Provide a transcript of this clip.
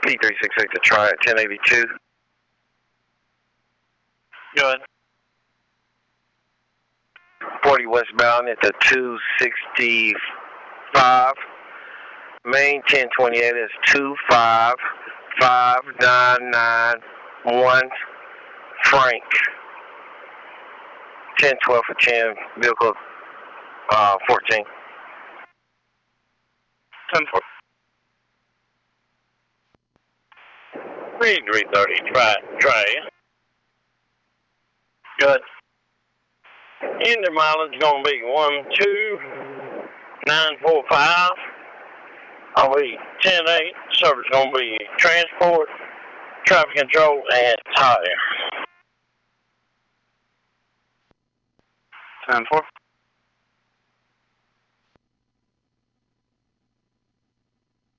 P368 to try at 1082. Go ahead. 40 westbound at the 265. Main 1028 is 2559991. Frank. 1012 for 10, vehicle 14. 10-4. 330, try. Good. Engine mileage is going to be 12945. I'll be 10-8. Service is going to be transport, traffic control, and tire. 10-4.